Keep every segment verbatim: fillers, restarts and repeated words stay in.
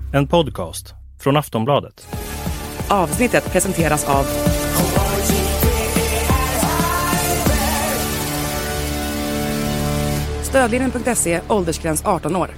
En podcast från Aftonbladet. Avsnittet presenteras av Stödlinjen punkt se, åldersgräns arton år.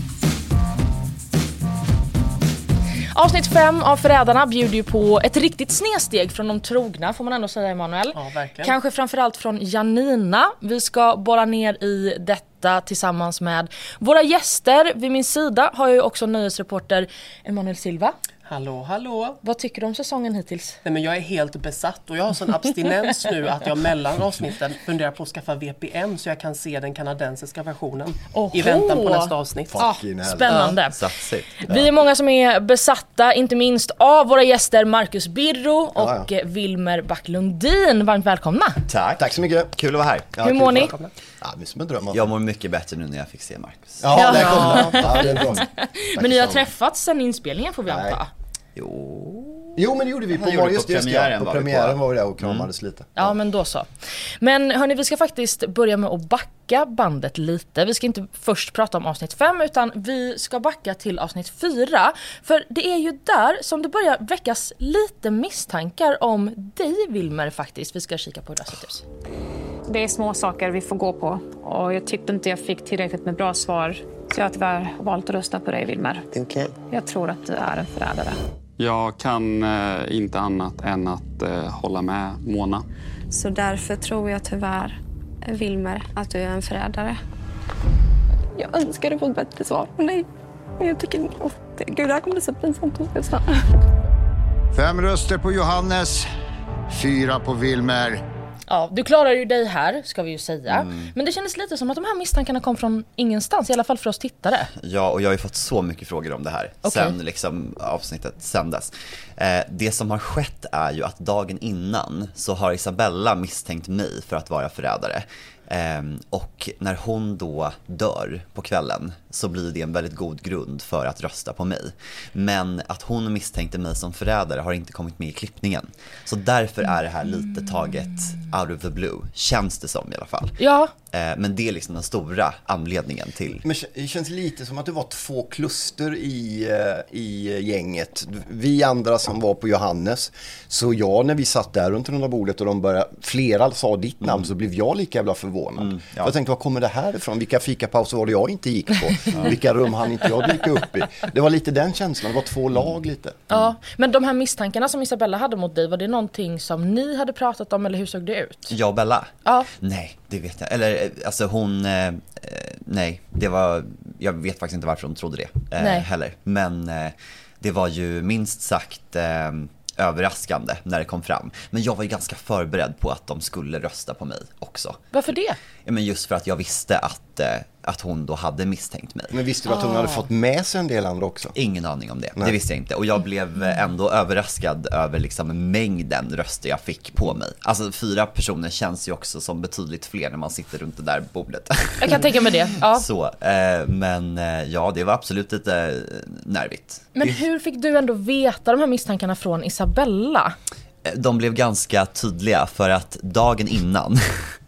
Avsnitt fem av Förrädarna bjuder ju på ett riktigt snedsteg från de trogna, får man ändå säga, Emanuel. Ja, verkligen. Kanske framförallt från Janina. Vi ska borra ner i detta tillsammans med våra gäster. Vid min sida har jag ju också nöjesreporter Emanuel Silva. Hallå, hallå. Vad tycker du om säsongen hittills? Nej, men jag är helt besatt och jag har sån abstinens nu att jag mellan avsnitten funderar på att skaffa V P N så jag kan se den kanadensiska versionen Oho. i väntan på nästa avsnitt. Ja, spännande. Ja. Vi är många som är besatta, inte minst av våra gäster Marcus Birro och ja, ja. Wilmer Backlundin. Varmt välkomna. Tack. Tack så mycket. Kul att vara här. Ja, Hur mår ni? Ja, det är som en dröm. Jag mår mycket bättre nu när jag fick se Marcus. Ja, ja, det kom. Ja, det är bra. Men ni har träffats sen inspelningen, får vi anta. Jo. Jo, men det gjorde vi på, gjorde just på premiären. På var premiären vi på. var vi där och kramades mm. lite. Ja. ja, men då så. Men hörni, vi ska faktiskt börja med att backa bandet lite. Vi ska inte först prata om avsnitt fem, utan vi ska backa till avsnitt fyra. För det är ju där som det börjar väckas lite misstankar om dig, Wilmer, faktiskt. Vi ska kika på hur det har sett ut. Det är små saker vi får gå på. Och jag tyckte inte jag fick tillräckligt med bra svar. Så jag har tyvärr valt att rösta på dig, Wilmer. Okay. Jag tror att du är en förrädare. Jag kan eh, inte annat än att eh, hålla med Mona. Så därför tror jag tyvärr, Wilmer, att du är en förrädare. Jag önskar att få ett bättre svar från dig. Men jag tycker oh, det, gud, det här kommer bli så pinsamt. Fem röster på Johannes, fyra på Wilmer. Ja, du klarar ju dig här, ska vi ju säga. Mm. Men det kändes lite som att de här misstankarna kom från ingenstans, i alla fall för oss tittare. Ja, och jag har ju fått så mycket frågor om det här okay. sen liksom avsnittet sändes. Eh, det som har skett är ju att dagen innan så har Isabella misstänkt mig för att vara förrädare. Um, och när hon då dör på kvällen så blir det en väldigt god grund för att rösta på mig. Men att hon misstänkte mig som förrädare har inte kommit med i klippningen. Så därför är det här lite taget out of the blue, känns det som i alla fall. Ja. uh, Men det är liksom den stora anledningen till. Men det känns lite som att det var två kluster i, uh, i gänget. Vi andra som var på Johannes. Så jag, när vi satt där runt runda bordet och de började, flera sa ditt namn, mm. så blev jag lika jävla förvånad. Mm, ja. Jag tänkte, vad kommer det här ifrån? Vilka fikapauser var det jag inte gick på? Ja. Vilka rum hann inte jag dyka upp i? Det var lite den känslan, det var två lag lite. Mm. Ja, men de här misstankarna som Isabella hade mot dig, var det någonting som ni hade pratat om, eller hur såg det ut? Jag och Bella? Ja. Nej, det vet jag. Eller, alltså hon... Eh, nej, det var... Jag vet faktiskt inte varför hon trodde det eh, heller. Men eh, det var ju minst sagt... Eh, överraskande när det kom fram. Men jag var ju ganska förberedd på att de skulle rösta på mig också. Varför det? Ja, men just för att jag visste att, eh, att hon då hade misstänkt mig. Men visste du att hon ah. hade fått med sig en del andra också? Ingen aning om det. Nej. Det visste jag inte. Och jag blev ändå överraskad över liksom mängden röster jag fick på mig. Alltså fyra personer känns ju också som betydligt fler när man sitter runt det där bordet. Jag kan tänka mig det. Ja. Så, eh, men eh, ja, det var absolut lite eh, nervigt. Men hur fick du ändå veta de här misstankarna från Isabella? De blev ganska tydliga för att dagen innan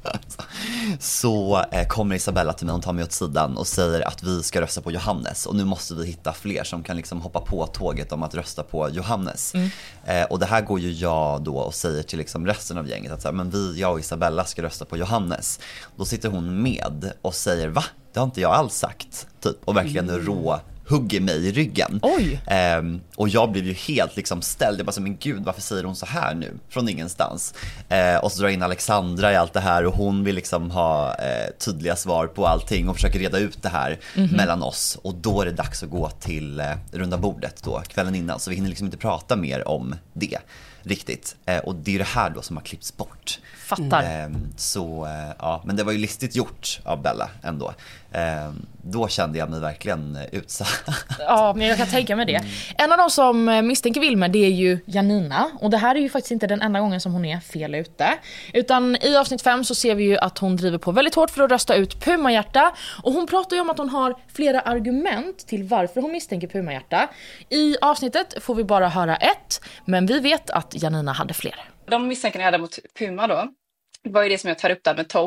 så eh, kommer Isabella till mig, hon tar mig åt sidan och säger att vi ska rösta på Johannes. Och nu måste vi hitta fler som kan liksom hoppa på tåget om att rösta på Johannes. Mm. Eh, och det här går ju jag då och säger till liksom resten av gänget att så här, men vi, jag och Isabella ska rösta på Johannes. Då sitter hon med och säger, va? Det har inte jag alls sagt. Typ. Och verkligen mm. rå hugger mig i ryggen. Oj. Um, och jag blev ju helt liksom ställd. Jag bara så, men gud, varför säger hon så här nu? Från ingenstans. Uh, och så drar in Alexandra i allt det här. Och hon vill liksom ha uh, tydliga svar på allting. Och försöker reda ut det här mm-hmm. mellan oss. Och då är det dags att gå till uh, runda bordet då, kvällen innan. Så vi hinner liksom inte prata mer om det riktigt. Uh, och det är det här då som har klippts bort. Fattar. Um, så, uh, ja, men det var ju listigt gjort av Bella ändå. Um, då kände jag mig verkligen utsatt. Ja, men jag kan tänka mig det. Mm. En av de som misstänker Wilmer, det är ju Janina. Och det här är ju faktiskt inte den enda gången som hon är fel ute. Utan i avsnitt fem så ser vi ju att hon driver på väldigt hårt för att rösta ut Pumahjärta. Och hon pratar ju om att hon har flera argument till varför hon misstänker Pumahjärta. I avsnittet får vi bara höra ett, men vi vet att Janina hade fler. De misstänkarna jag hade mot Puma då, var ju det som jag tar upp där med Tom.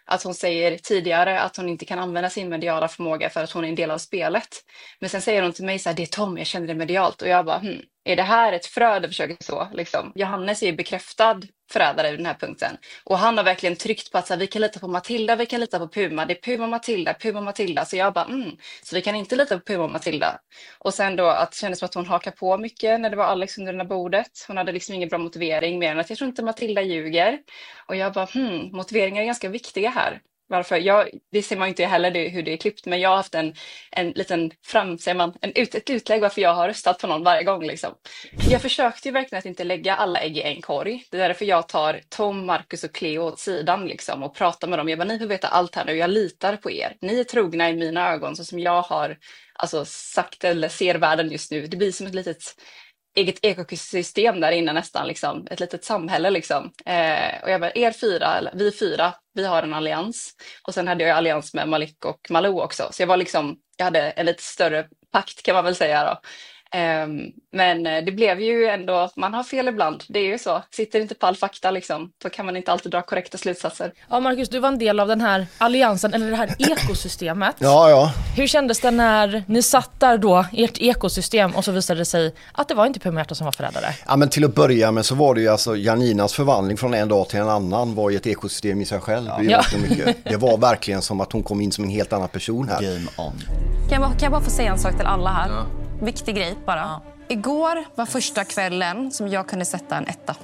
Att hon säger tidigare att hon inte kan använda sin mediala förmåga för att hon är en del av spelet. Men sen säger hon till mig så här, det är Tom, jag känner det medialt. Och jag bara, hm, är det här ett frö du försöker så? Liksom. Johannes är ju bekräftad förrädare i den här punkten. Och han har verkligen tryckt på att så här, vi kan lita på Matilda, vi kan lita på Puma. Det är Puma och Matilda, Puma och Matilda. Så jag bara, mm, så vi kan inte lita på Puma och Matilda. Och sen då att det kändes som att hon hakar på mycket när det var Alex under det här bordet. Hon hade liksom ingen bra motivering mer än att jag tror inte Matilda ljuger. Och jag bara, hmm, motiveringar är ganska viktiga här. Varför? Jag, det ser man ju inte heller det, hur det är klippt, men jag har haft en, en liten fram, säger man, en ut, ett utlägg varför jag har röstat på någon varje gång. Liksom. Jag försökte ju verkligen att inte lägga alla ägg i en korg. Det är därför jag tar Tom, Marcus och Cleo åt sidan liksom, och pratar med dem. Jag bara, ni får veta allt här nu, jag litar på er. Ni är trogna i mina ögon, så som jag har alltså, sagt eller ser världen just nu. Det blir som ett litet eget ekosystem där inne nästan, liksom. Ett litet samhälle liksom. Eh, och jag bara, er fyra, eller vi fyra, vi har en allians. Och sen hade jag allians med Malik och Malou också. Så jag var liksom, jag hade en lite större pakt kan man väl säga då. Um, men det blev ju ändå, man har fel ibland, det är ju så. Sitter inte på all fakta liksom, då kan man inte alltid dra korrekta slutsatser. Ja, Marcus, du var en del av den här alliansen, eller det här ekosystemet. Ja, ja. Hur kändes det när ni satt där då, ert ekosystem, och så visade det sig att det var inte Puma Hjärta som var förrädare? Ja, men till att börja med så var det ju alltså Janinas förvandling från en dag till en annan var ju ett ekosystem i sig själv. Ja. Ja. Mycket. Det var verkligen som att hon kom in som en helt annan person här. Game on. Kan jag bara, kan jag bara få säga en sak till alla här? Ja. Viktig grej bara. Ja. Igår var första kvällen som jag kunde sätta en etta.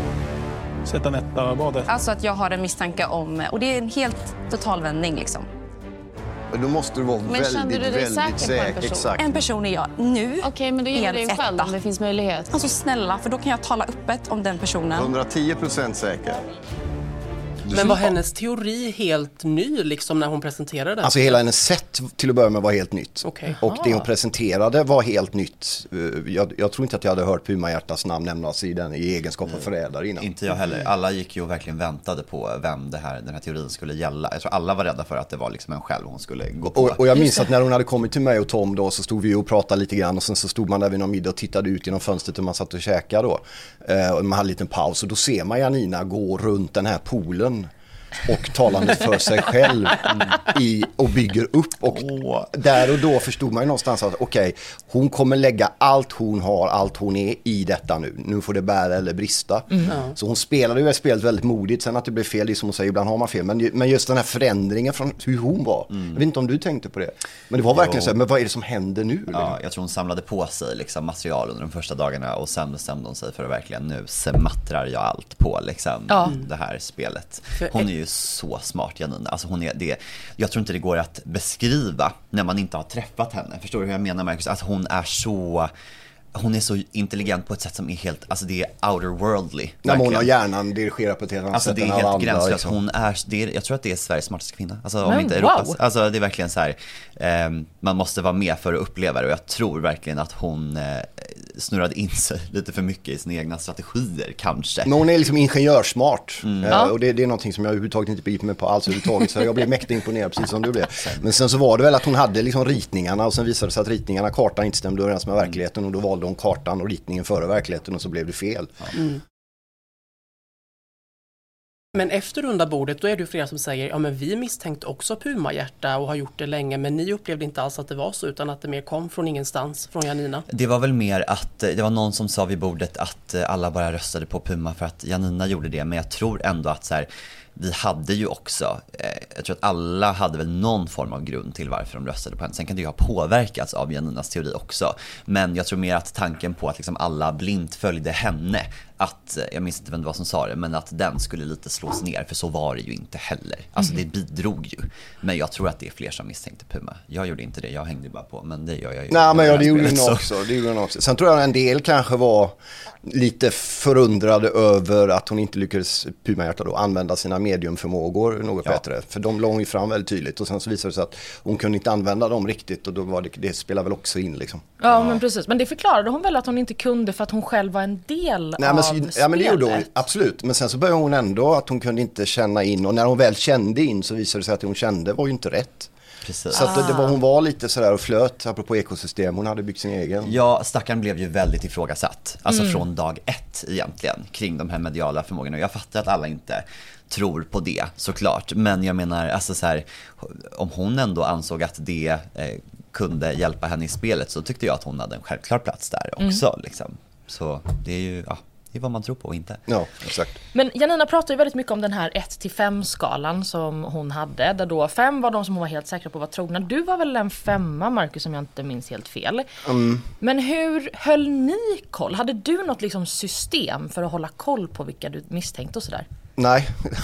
Sätta en etta, vad det? Alltså att jag har en misstanke om, och det är en helt totalvändning liksom. Då måste du vara men väldigt, kände du dig väldigt säker, säker. på en person? Exakt. En person är jag nu. Okej, okay, men då ger du dig själv om det finns möjlighet. Alltså snälla, för då kan jag tala öppet om den personen. hundratio procent säker. Men var hennes teori helt ny liksom när hon presenterade den? Alltså hela hennes sätt till att börja med var helt nytt. Okay. Och det hon presenterade var helt nytt. Jag, jag tror inte att jag hade hört Puma Hjärtas namn nämnas i den i egenskap av förrädare innan. Inte jag heller. Alla gick ju verkligen väntade på vem det här, den här teorin skulle gälla. Jag tror alla var rädda för att det var liksom en själv hon skulle gå på. Och, och jag minns att när hon hade kommit till mig och Tom då, så stod vi och pratade lite grann, och sen så stod man där vid någon middag och tittade ut genom fönstret och man satt och käkade då. Eh, och man hade en liten paus, och då ser man Janina gå runt den här poolen och talande för sig själv i, och bygger upp, och oh. där och då förstod man ju någonstans att okej, okay, hon kommer lägga allt hon har, allt hon är i detta nu. Nu får det bära eller brista. Mm. Så hon spelade ju spelet väldigt modigt. Sen att det blev fel, det är som hon säger, ibland har man fel. Men, men just den här förändringen från hur hon var. Mm. Jag vet inte om du tänkte på det. Men det var verkligen jo. så här, men vad är det som händer nu? Ja, jag tror hon samlade på sig liksom, material under de första dagarna, och sen bestämde hon sig för att verkligen nu smattrar jag allt på liksom, ja. det här spelet. Hon är ju så smart, Janina. Alltså hon är det. Jag tror inte det går att beskriva när man inte har träffat henne. Förstår du hur jag menar, Marcus? Att hon är så hon är så intelligent på ett sätt som är helt, alltså det är outerworldly. När hon har hjärnan dirigerar på ett helt annat alltså, sätt. Det är helt andra, gränslöst. Liksom. Hon är, det är, jag tror att det är Sveriges smartaste kvinna. Alltså om Men, inte wow. Europas. Alltså det är verkligen så här, eh, man måste vara med för att uppleva det. Och jag tror verkligen att hon eh, snurrade in sig lite för mycket i sina egna strategier, kanske. Men hon är liksom ingenjörsmart. Mm. Eh, och det, det är någonting som jag överhuvudtaget inte begriper mig på alls överhuvudtaget. Så jag blev mäktigt imponerad, precis som du blev. Men sen så var det väl att hon hade liksom ritningarna, och sen visade det sig att ritningarna, kartan inte stämde överens med verkligheten, och då valde hon kartan och ritningen före verkligheten, och så blev det fel. Mm. Men efter runda bordet, då är det ju flera som säger, ja men vi misstänkte också Puma Hjärta och har gjort det länge, men ni upplevde inte alls att det var så, utan att det mer kom från ingenstans, från Janina. Det var väl mer att det var någon som sa vid bordet att alla bara röstade på Puma för att Janina gjorde det, men jag tror ändå att så här, vi hade ju också, eh, jag tror att alla hade väl någon form av grund till varför de röstade på henne. Sen kan det ju ha påverkats av Janinas teori också. Men jag tror mer att tanken på att liksom alla blint följde henne, att, jag minns inte vem det var som sa det, men att den skulle lite slås ner, för så var det ju inte heller. Alltså mm. det bidrog ju. Men jag tror att det är fler som misstänkte Puma. Jag gjorde inte det, jag hängde bara på, men det gör jag ju. Nej, men jag, det gjorde hon också, det gjorde hon också. Sen tror jag en del kanske var lite förundrade över att hon inte lyckades, Puma Hjärta då, använda sina mediumförmågor något ja. bättre. För de låg ju fram väldigt tydligt, och sen så visade det sig att hon kunde inte använda dem riktigt, och då var det, det spelar väl också in liksom. Ja, ja, men precis. Men det förklarade hon väl att hon inte kunde för att hon själv var en del Nej, av men, spelet. Ja, men det gjorde hon, absolut. Men sen så började hon ändå att hon kunde inte känna in, och när hon väl kände in så visade det sig att hon kände var ju inte rätt. Precis. Så att det var, hon var lite sådär och flöt, apropå ekosystem. Hon hade byggt sin egen. Ja, stackaren blev ju väldigt ifrågasatt. Alltså Mm. från dag ett egentligen, kring de här mediala förmågorna. Och jag fattar att alla inte tror på det, såklart. Men jag menar, alltså så här, om hon ändå ansåg att det eh, kunde hjälpa henne i spelet, så tyckte jag att hon hade en självklar plats där också. Mm. Liksom. Så det är ju, ja, det är vad man tror på och inte. Ja, exakt. Men Janina pratar ju väldigt mycket om den här ett till fem skalan som hon hade, där då fem var de som hon var helt säkra på var trogna. Du var väl en femma, Marcus, om jag inte minns helt fel. Mm. Men hur höll ni koll? Hade du något liksom system för att hålla koll på vilka du misstänkte och sådär? Nej.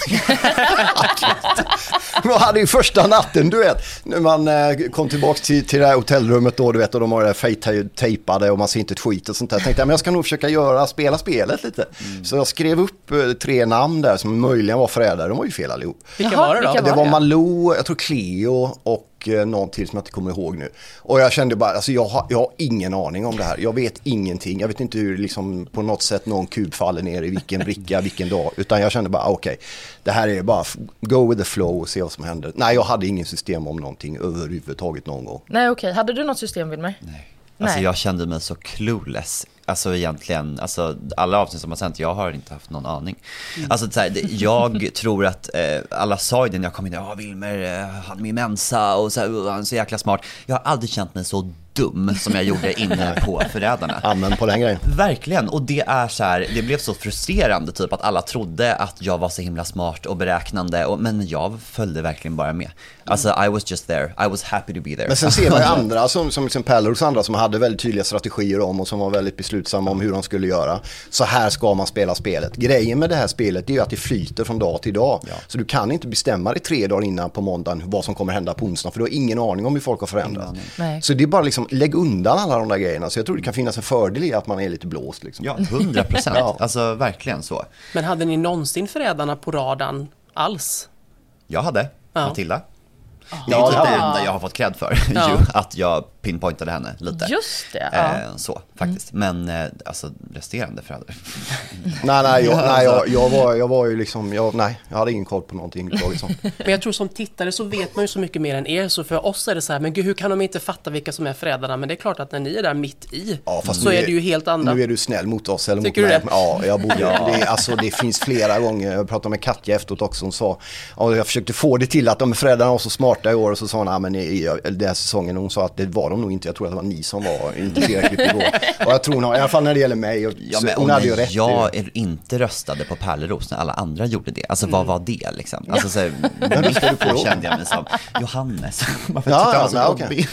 Man hade ju första natten, du vet, när man eh, kom tillbaka till, till det här hotellrummet då, du vet, och de har det fejtejpade och man ser inte ett skit och sånt där. Jag tänkte, men jag ska nog försöka göra, spela spelet lite. Mm. Så jag skrev upp eh, tre namn där som möjligen var förrädare. De var ju fel allihop. Vilka var det då? Det var, var det? Malou, jag tror Cleo och någon till som jag inte kommer ihåg nu. Och jag kände bara, alltså jag har, jag har ingen aning om det här. Jag vet ingenting. Jag vet inte hur liksom på något sätt någon kub faller ner i vilken bricka, vilken dag. Utan jag kände bara, okej, okay, det här är bara go with the flow och se vad som händer. Nej, jag hade ingen system om någonting överhuvudtaget någon gång. Nej, okej. Okay. Hade du något system, Wilmer? Nej. Alltså jag kände mig så clueless. Alltså egentligen, alltså alla avsnitt som har sänt, jag har inte haft någon aning. Mm. Alltså så här, det, jag tror att eh, alla sa ju det när jag kom in, ja Wilmer eh, hade min mensa och så här, han är så jäkla smart. Jag har aldrig känt mig så dum som jag gjorde inne på Förrädarna. Amen på den grejen. Verkligen, och det är så här, det blev så frustrerande typ att alla trodde att jag var så himla smart och beräknande, och, men jag följde verkligen bara med. Alltså I was just there, I was happy to be there. Men sen ser man ju andra som, som liksom Pelleros andra som hade väldigt tydliga strategier om och som var väldigt beslutsamma om hur de skulle göra. Så här ska man spela spelet. Grejen med det här spelet är ju att det flyter från dag till dag. Ja. Så du kan inte bestämma dig tre dagar innan på måndagen vad som kommer hända på onsdag, för du har ingen aning om hur folk har förändrats. Nej. Så det är bara liksom, lägg undan alla de där grejerna. Så jag tror det kan finnas en fördel i att man är lite blåst. Liksom. Ja, hundra procent. Ja. Alltså verkligen så. Men hade ni någonsin Förrädarna på radarn alls? Jag hade, ja. Matilda. Det är typ det enda jag har fått cred för, ja. ju, att jag pinpointade henne lite. Just det, ja. eh, Så, faktiskt. Mm. Men, eh, alltså, resterande föräldrar. nej, nej, jag, nej jag, jag, var, jag var ju liksom, jag, nej, jag hade ingen koll på någonting. Men jag tror som tittare så vet man ju så mycket mer än er, så för oss är det så här, men gud, hur kan de inte fatta vilka som är förrädarna? Men det är klart att när ni är där mitt i, ja, fast så är, är det ju helt andra. Nu är du snäll mot oss, eller Tycker mot du mig. Det? Ja, jag borde, ja. Det, alltså, det finns flera gånger, jag pratade med Katja efteråt också, hon sa, och jag försökte få det till att de föräldrarna var så smarta i år, och så sa hon, ja, men i, i den här säsongen, hon sa att det var de nog inte, jag tror att det var ni som var inte tillräckligt igår. Och jag tror nog, i alla fall när det gäller mig, och, ja, men, hon och hade ju rätt. Jag är inte röstade på Pärleros när alla andra gjorde det. Alltså mm. vad var det liksom? Alltså så men du på kände jag mig som Johannes. Varför ja, ja, ja, okay.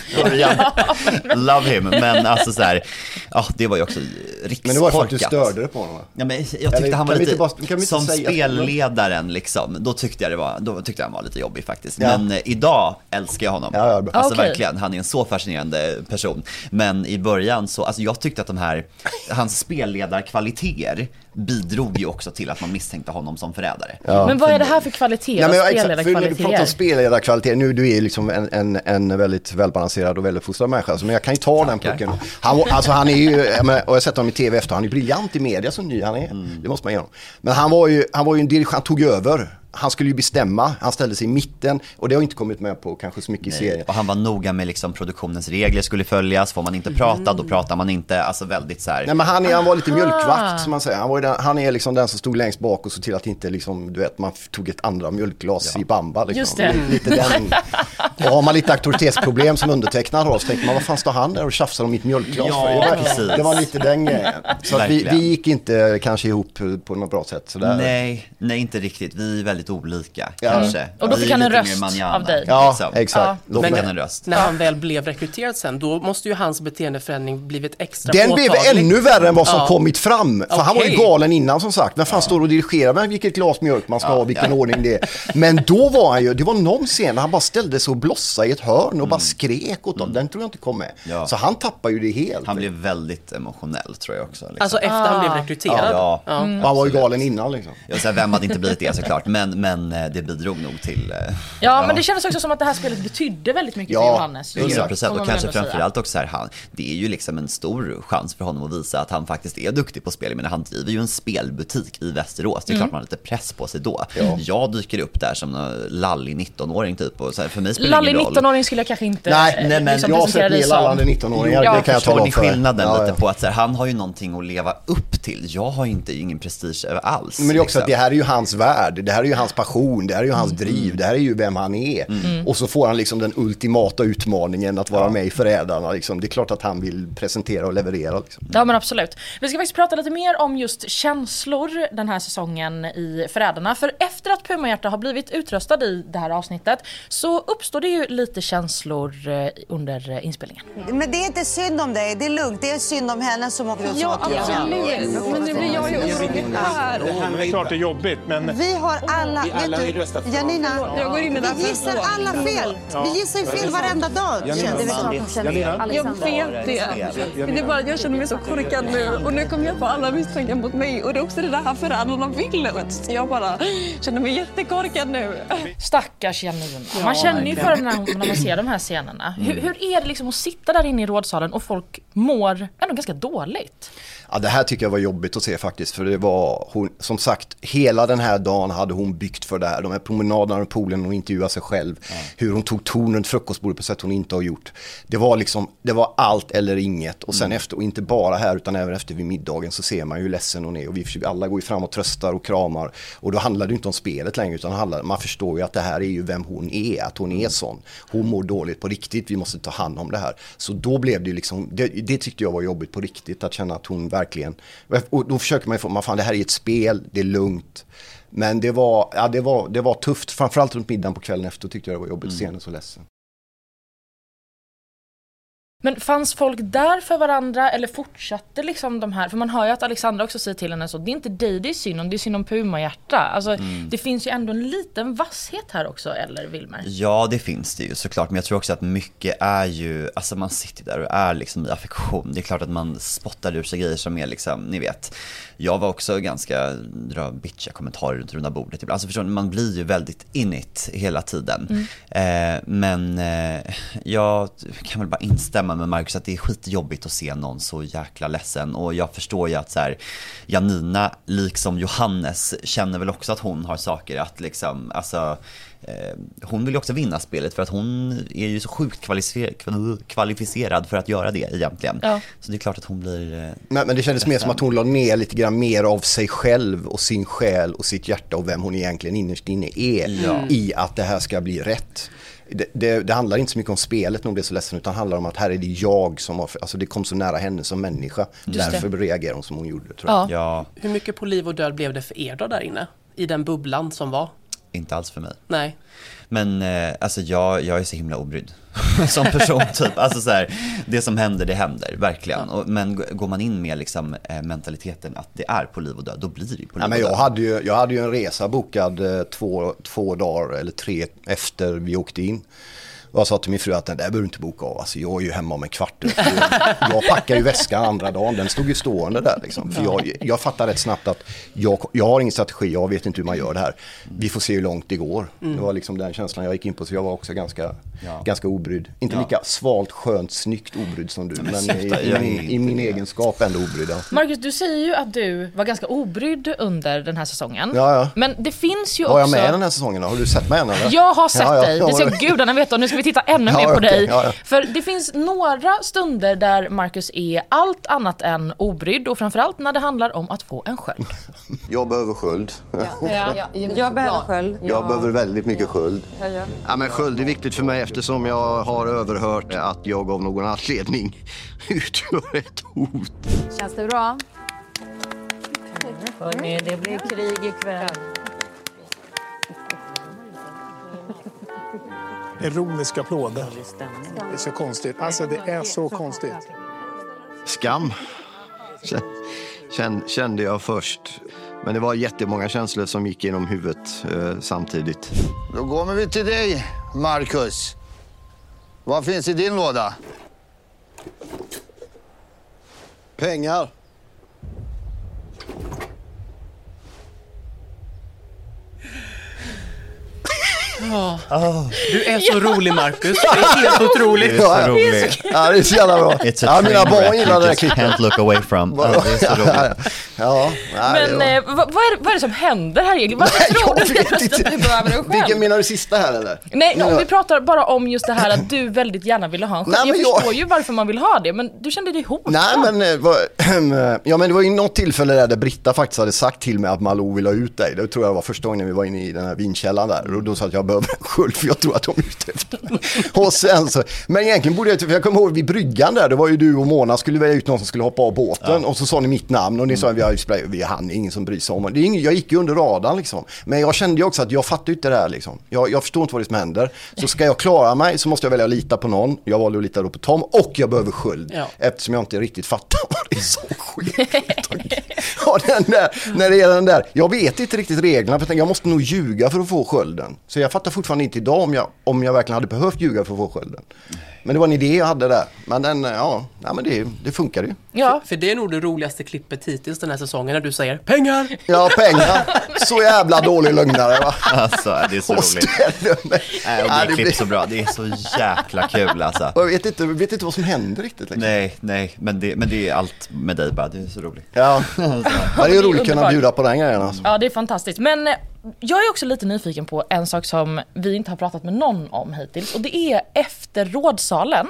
Love him. Men alltså så här, ja, det var ju också rikskorkat. Men det var ju för att du störde det på honom. Ja, men jag tyckte Eller, han var lite bara, som spelledaren liksom. Då tyckte jag det var, då tyckte jag han var lite jobbig faktiskt. Ja. Men eh, idag älskar jag honom. Ja, ja, alltså okay. Verkligen, han är en så fascinerande person. Men i början så, alltså jag tyckte att de här, hans spelledarkvaliteter bidrog ju också till att man misstänkte honom som förrädare. Ja. Men vad är det här för kvaliteter? Nej, spelledarkvaliteter? När du pratar om spelledarkvaliteter, nu du är liksom en, en, en väldigt välbalanserad och väldigt fostrad människa, så men jag kan ju ta Tackar. den pucken. Han, alltså han är ju, och jag har sett honom i tv efter, han är briljant i media som ny han är. Mm. Det måste man göra. Men han var ju, han var ju en dirigent, han tog över. Han skulle ju bestämma, han ställde sig i mitten, och det har inte kommit med på kanske så mycket Nej. i serien. Och han var noga med liksom produktionens regler skulle följas, får man inte prata, mm. då pratar man inte, alltså väldigt så här. Nej, men han, är, han var lite mjölkvakt som man säger, han, var den, han är liksom den som stod längst bak och så till att inte liksom, du vet, man tog ett andra mjölkglas ja. i bamba liksom. Just det. Lite den. Och har man lite auktoritetsproblem som undertecknad har, så tänker man, vad fan står han där och tjafsar om mitt mjölkglas ja, för? Precis. Det var lite den grejen. Så att vi, vi gick inte kanske ihop på något bra sätt. Så där. Nej, nej, inte riktigt. Vi är väldigt olika. Ja. Kanske. Och då fick han en röst av dig. Ja, liksom. exakt. Ja. Då fick han en röst. När han väl blev rekryterad sen, då måste ju hans beteendeförändring blivit extra Den påtaglig. blev ännu värre än vad som ja. kommit fram. För okay. han var ju galen innan, som sagt. Men fan ja. står och dirigerar med vilket glas mjölk man ska ja. ha, vilken ja. ordning det är. Men då var han ju, det var någon scen där han bara ställde sig och blossade i ett hörn och mm. bara skrek åt dem. Mm. Den tror jag inte kom med. Ja. Så han tappade ju det helt. Han blev väldigt emotionell, tror jag också. Liksom. Alltså efter ah. han blev rekryterad? Ja, ja. Mm. Och han var ju galen innan liksom. Jag säger, vem hade inte blivit det såklart. Men men, men det bidrog nog till... Ja, ja, men det kändes också som att det här spelet betydde väldigt mycket ja, för Johannes. hundra procent, och kanske framförallt också här, han, det är ju liksom en stor chans för honom att visa att han faktiskt är duktig på spel. Men han driver ju en spelbutik i Västerås. Det är mm. klart man har lite press på sig då. Ja. Jag dyker upp där som en lallig nittonåring typ. Och så här, för mig spelar lallig ingen roll. nittonåring skulle jag kanske inte... Nej, nej men liksom jag har sett mer lallande nittonåringar. Ja, det kan jag tala om för. Skillnaden ja, ja. lite på att så här, han har ju någonting att leva upp till. Jag har ju inte ingen prestige alls. Men det är också liksom. att det här är ju hans värld. Det här är ju hans passion. Det här är ju hans mm. driv. Det här är ju vem han är. Mm. Och så får han liksom den ultimata utmaningen att vara ja. med i Förrädarna. Liksom. Det är klart att han vill presentera och leverera. Liksom. Ja, men absolut. Vi ska faktiskt prata lite mer om just känslor den här säsongen i Förrädarna. För efter att Pumahjärta har blivit utröstad i det här avsnittet så uppstår det ju lite känslor under inspelningen. Men det är inte synd om dig. Det är lugnt. Det är synd om henne som åker ut. Ja, absolut. Men det blir jag ju orolig här. Det är klart det är jobbigt, men... Vi har alla... Vi alla har ju röstat för. Janina, jag går in i vi gissar alla fel. Ja. Vi gissar ju fel varenda dag. Jag vet det. Det är bara, jag känner mig så korkad nu. Och nu kommer jag få alla misstankar mot mig. Och det är också det där Förrädarna vill. Så jag bara känner mig jättekorkad nu. Stackars Janina. Man känner ju för när, när man ser de här scenerna. Hur, hur är det liksom att sitta där inne i rådsalen och folk mår ändå ganska dåligt? Ja, det här tycker jag var jobbigt att se faktiskt, för det var hon, som sagt, hela den här dagen hade hon byggt för det här. De här promenaderna i poolen, hon intervjuade sig själv. Mm. Hur hon tog tonen frukostbordet på sätt hon inte har gjort. Det var liksom, det var allt eller inget. Och sen mm. efter, och inte bara här utan även efter vid middagen, så ser man ju hur ledsen hon är. Och vi försöker, alla går ju fram och tröstar och kramar. Och då handlar det inte om spelet längre, utan handlar, man förstår ju att det här är ju vem hon är, att hon är sån. Hon mår dåligt på riktigt, vi måste ta hand om det här. Så då blev det ju liksom, det, det tyckte jag var jobbigt på riktigt, att känna att hon verkligen, och då försöker man ju få, man fan det här är ett spel, det är lugnt. Men det var, ja, det var, det var tufft, framförallt runt middagen på kvällen efter tyckte jag det var jobbigt att se henne så ledsen. Men fanns folk där för varandra eller fortsatte liksom de här? För man hör ju att Alexandra också säger till henne så, det är inte dig det är synd om, det är synd om Pumahjärta. Alltså mm. det finns ju ändå en liten vasshet här också, eller Wilmer? Ja, det finns det ju såklart, men jag tror också att mycket är ju, alltså man sitter där och är liksom i affektion. Det är klart att man spottar ur sig grejer som är liksom, ni vet. Jag var också ganska dra bitchiga kommentarer runt runda bordet. Alltså förstår ni, man blir ju väldigt in it hela tiden. Mm. Eh, men eh, jag kan väl bara instämma med Marcus att det är skitjobbigt att se någon så jäkla ledsen. Och jag förstår ju att så här, Janina, liksom Johannes, känner väl också att hon har saker att liksom, alltså eh, hon vill ju också vinna spelet för att hon är ju så sjukt kvalificerad, kvalificerad för att göra det egentligen. Ja. Så det är klart att hon blir... Eh, men, men det kändes mer som att hon la ner lite grann mer av sig själv och sin själ och sitt hjärta och vem hon egentligen innerst inne är ja. i att det här ska bli rätt. Det, det, det handlar inte så mycket om spelet när hon blir så ledsen, utan handlar om att här är det jag som har, alltså det kom så nära henne som människa. Just därför det. reagerar hon som hon gjorde, tror jag. Ja. Ja. Hur mycket på liv och död blev det för er då där inne? I den bubblan som var? Inte alls för mig. Nej. Men eh, alltså jag, jag är så himla obrydd som person typ. Alltså så här, det som händer, det händer verkligen. Och, men går man in med liksom, eh, mentaliteten att det är på liv och död, då blir det ju på liv ja, och men död. Jag hade ju, jag hade ju en resa bokad eh, två, två dagar eller tre efter vi åkte in. Och jag sa till min fru att den där behöver du inte boka av. Alltså jag är ju hemma om en kvart. Jag packar ju väskan andra dagen. Den stod ju stående där. Liksom. För jag, jag fattar rätt snabbt att jag, jag har ingen strategi. Jag vet inte hur man gör det här. Vi får se hur långt det går. Mm. Det var liksom den känslan jag gick in på. Så jag var också ganska, ja. ganska obrydd. Inte ja. lika svalt, skönt, snyggt obrydd som du. Men, men i, i, min, i min egenskap ändå obrydd. Marcus, du säger ju att du var ganska obrydd under den här säsongen. Ja, ja. Men det finns ju var också... Var jag med den här säsongen? Har du sett mig än? Eller? Jag har sett ja, ja. dig. Det ska gudarna veta. Och nu ska vi titta ännu ja, mer på okay. dig. Ja, ja. För det finns några stunder där Marcus är allt annat än obrydd. Och framförallt när det handlar om att få en sköld. Jag behöver sköld. Ja. Ja. Ja. Jag behöver sköld. Jag ja. behöver väldigt mycket sköld. Ja, ja. Ja, men sköld är viktigt för mig eftersom jag har överhört att jag av någon anledning utgör ett hot. Känns det bra? Hörrni, det blir krig ikväll. Ironiska applåder. Det är så konstigt. Alltså det är så konstigt. Skam kände jag först. Men det var jättemånga känslor som gick genom huvudet eh, samtidigt. Då går vi till dig, Marcus. Vad finns i din låda? Pengar. Oh. Oh. Du är så rolig, Marcus. Det är helt otroligt. Det är så roligt. Ja, det är så jävla bra. It's a ja, mina barn gillar det här klippet. Can't look away from. Ja, det är så roligt. Ja, nej, men eh, vad, vad, är, vad är det som händer här egentligen? Varför tror du att du behöver en själv? Vilken menar du sista här eller? Nej, no, vi pratar bara om just det här att du väldigt gärna ville ha en själv. Jag förstår jag... ju varför man vill ha det, men du kände dig hotad. Nej, men, var, ja, men det var ju något tillfälle där, där Britta faktiskt hade sagt till mig att Malou vill ha ut dig. Det tror jag var första gången vi var inne i den här vinkällan där. Och då sa att jag behöver en sköld för jag tror att de är ute efter mig. Och sen så, men egentligen borde jag, för jag kommer ihåg vid bryggan där, det var ju du och Mona skulle välja ut någon som skulle hoppa av båten. Ja. Och så sa ni mitt namn och ni sa att vi har, vi han är ingen som bryr sig om. Det är ingen, jag gick ju under radarn liksom. Men jag kände ju också att jag fattar inte det här liksom. Jag, jag förstår inte vad det som händer. Så ska jag klara mig så måste jag välja att lita på någon. Jag valde att lita då på Tom och jag behöver sköld. Ja. Eftersom jag inte riktigt fattar vad det är så skit. Ja, den där, när det gäller den där, jag vet inte riktigt reglerna för jag måste nog ljuga för att få skölden. Så jag fattar fortfarande inte idag om jag, om jag verkligen hade behövt ljuga för att få skölden. Men det var en idé jag hade där. Men den, ja, ja men det, det funkar ju. Ja. För, för det är nog det roligaste klippet hittills den här säsongen när du säger pengar. Ja, pengar. Så jävla dålig lögnare, va? Alltså, det är så roligt. Nej, och det, det klipps så bra. Det är så jäkla kul, alltså. Jag vet inte, vet inte vad som händer riktigt. Liksom. Nej, nej. Men det, men det är allt med dig bara. Det är så roligt. Ja, ja det är roligt att kunna bjuda på den grejen. Alltså. Ja, det är fantastiskt. Men jag är också lite nyfiken på en sak som vi inte har pratat med någon om hittills. Och det är efter rådsalen.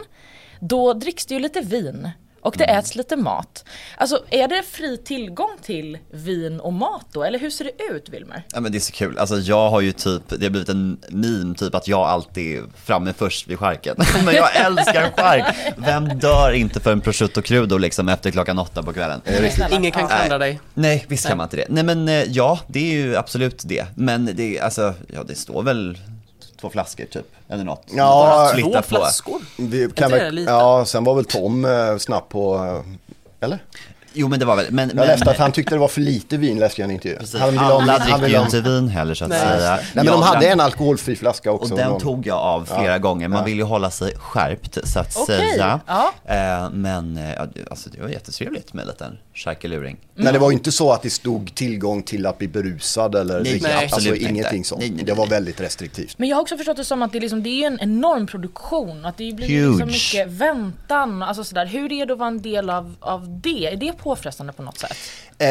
Då dricks det ju lite vin. Och det äts lite mat. Alltså, är det fri tillgång till vin och mat då? Eller hur ser det ut, Wilmer? Ja, men det är så kul. Alltså, jag har ju typ, det har blivit en meme typ att jag alltid är framme först vid skärken. Men jag älskar skärk. Vem dör inte för en prosciutto crudo liksom efter klockan åtta på kvällen? Ingen kan klandra dig. Nej, visst kan man inte det. Nej, men ja, det är ju absolut det. Men det, alltså, ja, det står väl två flaskor typ eller något. Ja, två på. flaskor. Vi kan väl, ja, sen var väl Tom eh, snabb på eh, eller? Jo, men det var väl men, jag läste att han tyckte det var för lite vin, läste jag en intervju. Han Alla dricker ju inte vin heller så att Nej. säga. Nej, men de hade en alkoholfri flaska också. Och den tog jag av flera ja. gånger. Man ja. vill ju hålla sig skärpt så att okay. säga. Ja. Eh, men alltså, det var jättetrevligt med en liten charkelluring. Mm. Men det var inte så att det stod tillgång till att bli berusad eller nej, nej, absolut alltså, inte. Ingenting sånt. Nej, nej, nej. Det var väldigt restriktivt. Men jag har också förstått det som att det, liksom, det är en enorm produktion. Att det blir liksom mycket väntan. Alltså sådär. Hur är det att vara en del av, av det? Är det påfrestande på något sätt? Eh,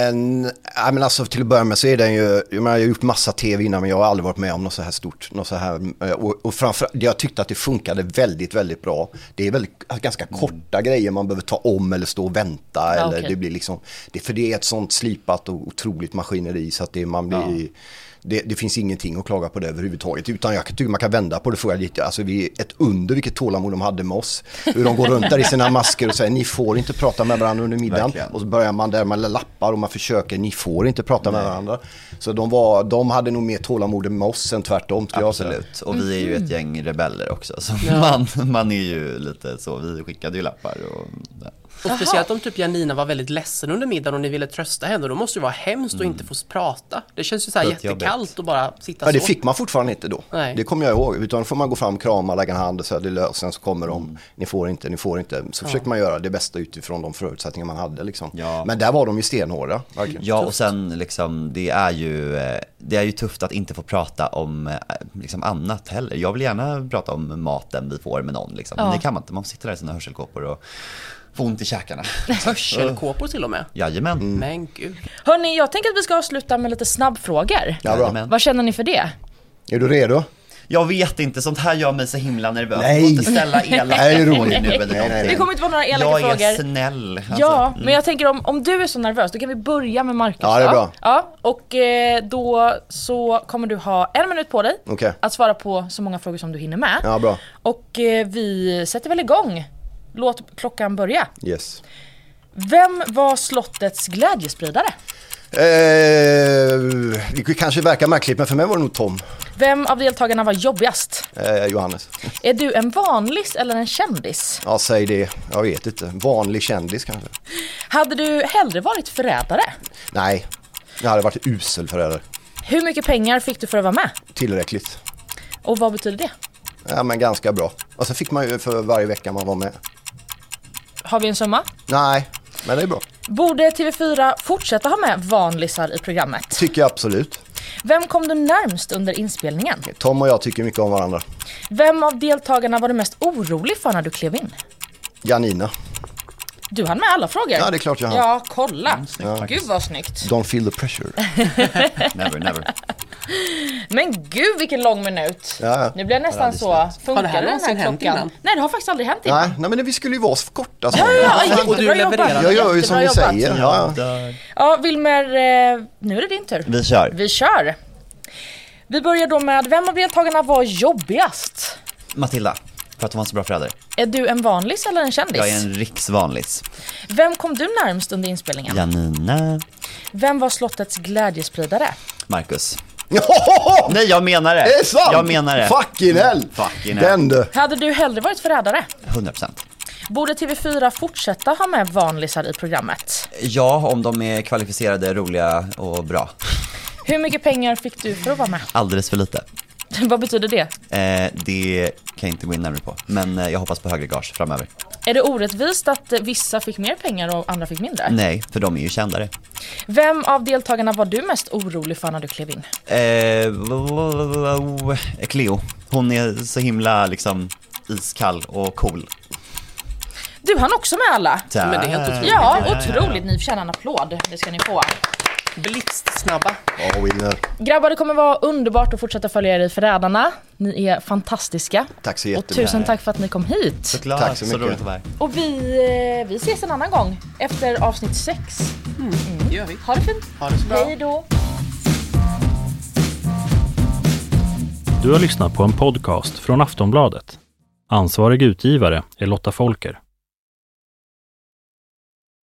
ja, men alltså, till att börja med så är den ju, jag, menar, jag har gjort massa tv innan men jag har aldrig varit med om något så här stort. Något så här, och, och framförallt, jag tyckte att det funkade väldigt, väldigt bra. Det är väldigt, ganska mm. korta grejer man behöver ta om eller stå och vänta. Ja, eller okay. det blir liksom, det, för det är ett sånt slipat och otroligt maskineri så att det, man blir... Ja. Det, det finns ingenting att klaga på det överhuvudtaget. Utan jag tycker man kan vända på det för lite. Alltså vi är ett under vilket tålamod de hade med oss. Hur de går runt där i sina masker och säger ni får inte prata med varandra under middagen. Verkligen. Och så börjar man där med lappar och man försöker, ni får inte prata Nej. med varandra. Så de, var, de hade nog mer tålamod med oss än tvärtom. Absolut. Och vi är ju ett gäng rebeller också. Så ja. man, man är ju lite så, vi skickade ju lappar och... Ja. Och speciellt om typ Janina var väldigt ledsen under middagen och ni ville trösta henne, då måste det vara hemskt mm. att inte få prata. Det känns ju så här jättekallt att bara sitta ja, så. Det fick man fortfarande inte då. Nej. Det kommer jag ihåg. Utan får man gå fram, krama, lägga en hand och så det lös. Sen så kommer de, mm. ni får inte, ni får inte. Så ja. försökte man göra det bästa utifrån de förutsättningar man hade liksom. Ja. Men där var de ju stenhårda. Verkligen. Ja, och sen liksom, det är ju det är ju tufft att inte få prata om liksom annat heller. Jag vill gärna prata om maten vi får med någon liksom. Ja. Men det kan man inte, man sitter där i sina hörselkåpor och få ont i käkarna. Hörselkåpor till och med. Jajamän. Mm. Men gud. Hörrni, jag tänker att vi ska avsluta med lite snabbfrågor. Ja, bra. Vad känner ni för det? Är du redo? Jag vet inte, sånt här gör mig så himla nervös. Nej. Jag får inte ställa elaka frågor nu eller nej, nej, nej. Det kommer inte vara några elaka jag frågor. Jag är snäll. Alltså. Ja, mm. men jag tänker om, om du är så nervös, då kan vi börja med Marcus. Ja, det är bra. Ja, och eh, då så kommer du ha en minut på dig okay. att svara på så många frågor som du hinner med. Ja, bra. Och eh, vi sätter väl igång. Låt klockan börja. Yes. Vem var slottets glädjespridare? Eh, det kanske verkar märkligt, men för mig var det nog Tom. Vem av deltagarna var jobbigast? Eh, Johannes. Är du en vanlis eller en kändis? Ja, säg det. Jag vet inte. Vanlig kändis kanske. Hade du hellre varit förrädare? Nej, jag hade varit usel förrädare. Hur mycket pengar fick du för att vara med? Tillräckligt. Och vad betyder det? Ja, men ganska bra. Och så fick man ju för varje vecka man var med. Har vi en summa? Nej, men det är bra. Borde T V fyra fortsätta ha med vanlisar i programmet? Tycker jag absolut. Vem kom du närmst under inspelningen? Tom och jag tycker mycket om varandra. Vem av deltagarna var du mest orolig för när du klev in? Janina. Du hann med alla frågor. Ja, det är klart jag hann. Ja, kolla. Mm, ja. Gud vad snyggt. Don't feel the pressure. Never, never. Men gud vilken lång minut. Ja, ja. Nu blir jag nästan så. Funkar det här den någonsin här hänt klockan? innan? Nej, det har faktiskt aldrig hänt innan. Nej, nej, men vi skulle ju vara så korta. Så. Ja, ja, ja, Och du levererar. Jag gör ju som vi Jättebra säger. Ja, ja. Ja, Wilmer, eh, nu är det din tur. Vi kör. Vi kör. Vi börjar då med, vem av deltagarna var jobbigast? Matilda, för att hon var så bra förälder. Är du en vanlis eller en kändis? Jag är en riksvanlis. Vem kom du närmst under inspelningen? Janina. Vem var slottets glädjespridare? Marcus. Nej, jag menar det. Det är sant. Jag menar det. Fucking hell. Fucking hell. Den du. Hade du hellre varit förrädare? hundra procent. Borde T V fyra fortsätta ha med vanlisar i programmet? Ja, om de är kvalificerade, roliga och bra. Hur mycket pengar fick du för att vara med? Alldeles för lite. Vad betyder det? Eh, det kan jag inte gå in närmare på. Men eh, jag hoppas på högre gage framöver. Är det orättvist att vissa fick mer pengar och andra fick mindre? Nej, för de är ju kändare. Vem av deltagarna var du mest orolig för när du klev in? Eh, Cleo. Hon är så himla liksom iskall och cool. Du hann också med alla. Tack. Men det är helt otroligt. Ja, otroligt. Ni förtjänar en applåd. Det ska ni få. Blixtsnabba. Ja, Wilmer. Grabbar, det kommer vara underbart att fortsätta följa er i Förrädarna. Ni är fantastiska. Tack så Och jättemycket. tusen tack för att ni kom hit. Såklart, Tack så mycket. roligt att vara här. Och vi, eh, vi ses en annan gång efter avsnitt sex. Mm, det gör vi. Ha det fint. Ha det så bra. Hej då. Du har lyssnat på en podcast från Aftonbladet. Ansvarig utgivare är Lotta Folker.